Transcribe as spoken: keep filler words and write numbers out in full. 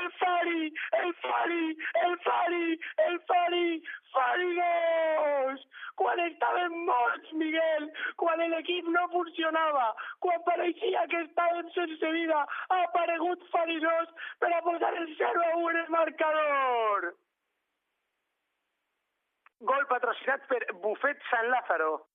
el Fari, el Fari, el Fari, el Fari, Fari dos! Quan estàvem morts, Miguel, quan l'equip no funcionava, quan pareixia que estàvem sense vida, ha aparegut Fari dos per a posar el zero a u en el marcador. Gol patrocinat per Buffet San Lázaro.